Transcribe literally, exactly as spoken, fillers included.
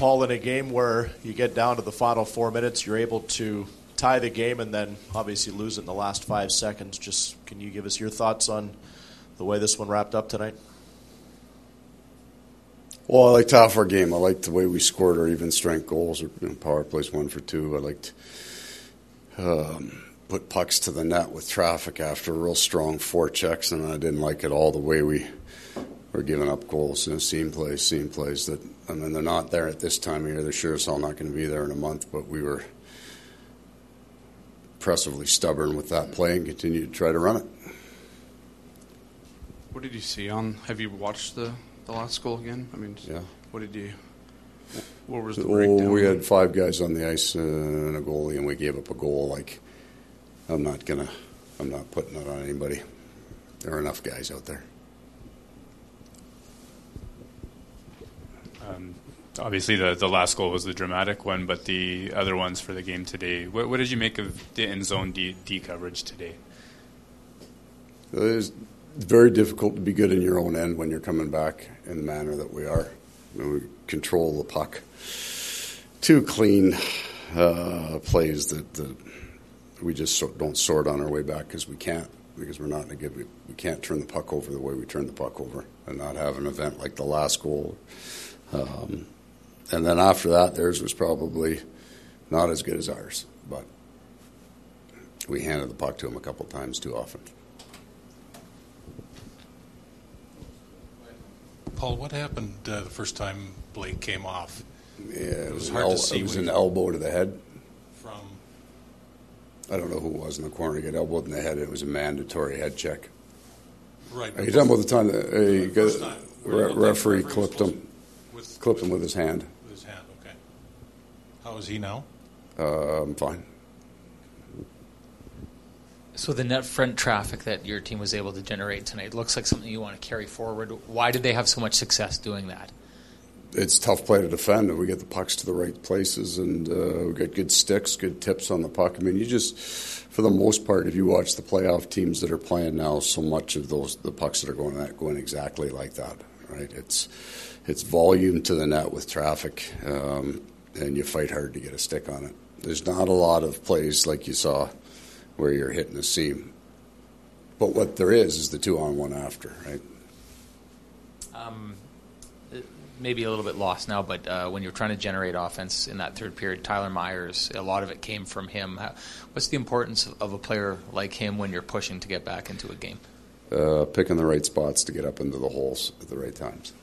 Paul, in a game where you get down to the final four minutes, you're able to tie the game and then obviously lose it in the last five seconds. Just can you give us your thoughts on the way this one wrapped up tonight? Well, I liked half our game. I liked the way we scored our even strength goals, or you know, power plays one for two. I liked um, put pucks to the net with traffic after real strong forechecks, and I didn't like at all the way we were giving up goals. You know, seam plays, seam plays that, I mean, they're not there at this time of year. They're sure as hell not going to be there in a month, but we were impressively stubborn with that play and continued to try to run it. What did you see on, have you watched the The last goal again? I mean, yeah. What did you? What was the breakdown? Oh, we had five guys on the ice uh, and a goalie, and we gave up a goal. Like, I'm not gonna, I'm not putting it on anybody. There are enough guys out there. Um, obviously, the the last goal was the dramatic one, but the other ones for the game today. What, what did you make of the end zone D, D coverage today? It was very difficult to be good in your own end when you're coming back in the manner that we are. I mean, we control the puck. Two clean uh, plays that, that we just so, don't sort on our way back because we can't, because we're not in a good, we, we can't turn the puck over the way we turn the puck over and not have an event like the last goal. Um, and then after that, theirs was probably not as good as ours, but we handed the puck to them a couple times too often. Paul, what happened uh, the first time Blake came off? Yeah, it, it was, was hard el- to see. It was an elbow to the head. From? I don't know who it was in the corner. He got elbowed in the head. It was a mandatory head check. Right. Are you talking about the time that uh, he got, time, re- referee clipped him? With, clipped him with his hand. With his hand, okay. How is he now? Uh, I'm fine. So the net front traffic that your team was able to generate tonight looks like something you want to carry forward. Why did they have so much success doing that? It's tough play to defend, and we get the pucks to the right places, and uh, we got good sticks, good tips on the puck. I mean, you just, for the most part, if you watch the playoff teams that are playing now, so much of those the pucks that are going that going exactly like that, right? It's it's volume to the net with traffic, um, and you fight hard to get a stick on it. There's not a lot of plays like you saw where you're hitting a seam. But what there is is the two-on-one after, right? Um, maybe a little bit lost now, but uh, when you're trying to generate offense in that third period, Tyler Myers, a lot of it came from him. How, what's the importance of a player like him when you're pushing to get back into a game? Uh, picking the right spots to get up into the holes at the right times.